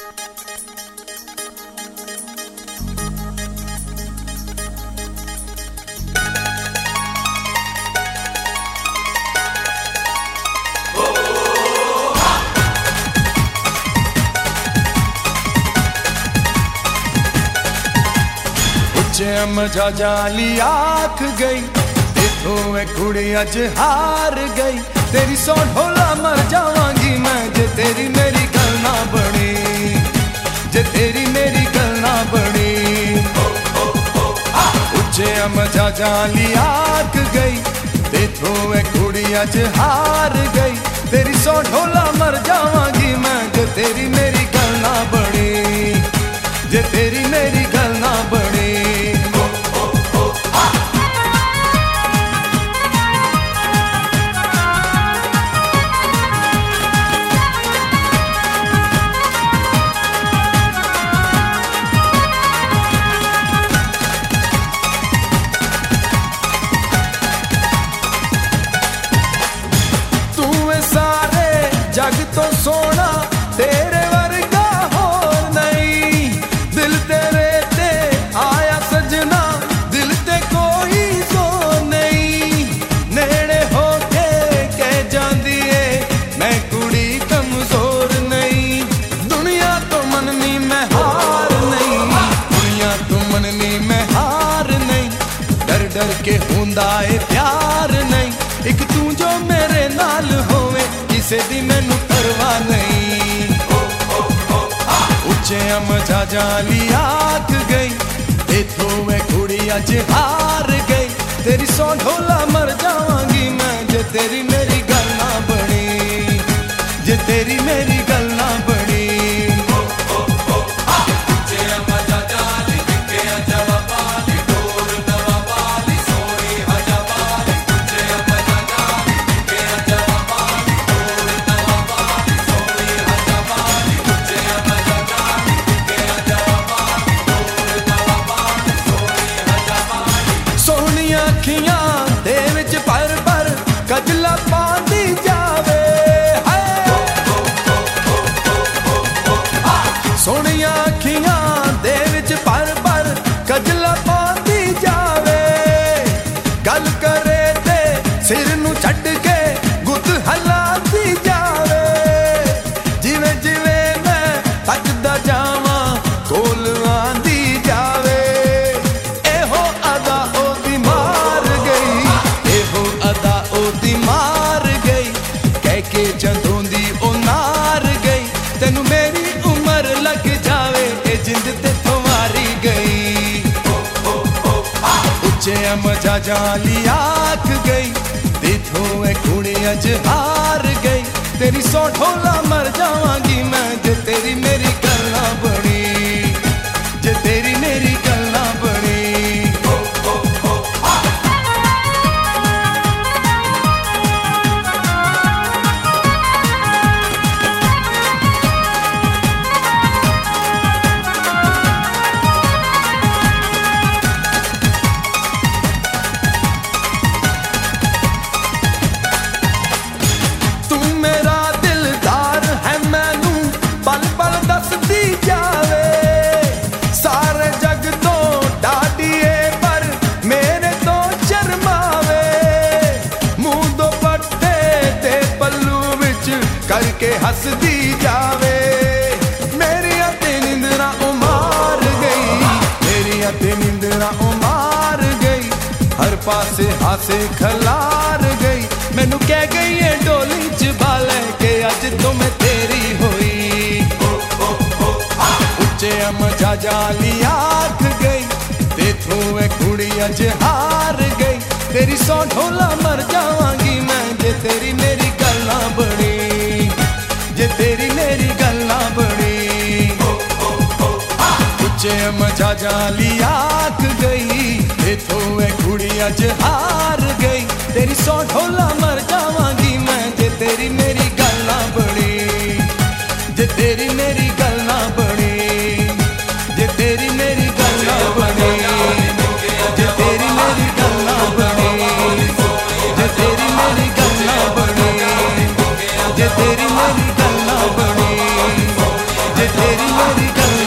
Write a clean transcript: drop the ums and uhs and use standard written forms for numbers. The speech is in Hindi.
मजा जाली आख गई देखो ए कुड़ी अज हार गई। तेरी सौ ढोला मर जावांगी मैं जे तेरी मेरी गल ना बनी, जे तेरी मेरी गल ना बनी। उच्चे मजा जाली आख गई देखो ए कुड़ी अज हार गई। तेरी सौ ढोला मर जावांगी मैं जे तेरी मेरी गल ना बनी, जे तेरी मेरी गल ना बनी। जग तो सोना तेरे वर्गा होर नहीं, दिल तेरे ते आया सजना दिल ते कोई जोर नहीं। नेड़े होके कह जांदी है मैं कुड़ी कमजोर नहीं। दुनिया तो मननी मैं हार नहीं, दुनिया तो मननी मैं हार नहीं। डर डर के हुंदा है प्यार नहीं, एक तू जो मेरे नाल होवे किसे दी मैनू परवाह नहीं। उच्चे मजा जाली आख गई देखो मैं कुड़ी अज हार गई। तेरी सौ ढोला मर जावांगी मैं जे तेरी मेरी गल ना बनी, जे तेरी मेरी गल ना बनी। अखियां दे विच पर पर कजला पांदी जावे है। सोहणियां अखियां दे विच पर पर कजला पांदी जावे। गल करे ते सिर नू छड्ड के गुत हलांदी जावे। जिवें जिवें मैं तकदा जावां कोल आंदी जावे। एहो अदा ओदी मार गई कह के जदों दी ओ नार गई। तेनू मेरी उम्र लग जावे ए जिंद ते तुम्हारी गई। उच्चे मजा जाली आख गई देखो ए कुड़ी अज हार गई। तेरी सौ ढोला मर जावांगी मैं जे तेरी मेरी गल ना बनी, जे तेरी मेरी गल ना बनी। करके हस दी जावे मेरी ते निंदरा उमार गई, मेरी ते निंदरा उमार गई। हर पासे हासे खलार गई मैनू कह गई है डोली च बाले के अज तो मैं तेरी होई। उच्चे मजा जाली आख गई देखो ए कुड़ी अज हार गई। तेरी सौ ढोला मर जावांगी मैं जे तेरी मेरी गल ना बनी, जे तेरी मेरी गल ना बनी। उच्चे मजा जाली आख गई देखो ए कुड़ी अज हार गई। तेरी सौ ढोला मर जावांगी मैं जे तेरी मेरी गल ना बनी, जे तेरी मेरी गल ना बनी, जे तेरी मेरी गल ना बनी, जे तेरी मेरी गल ना बनी, जे तेरी मेरी गल ना बनी, जे तेरी मेरी गल ना बनी, जे तेरी मेरी गल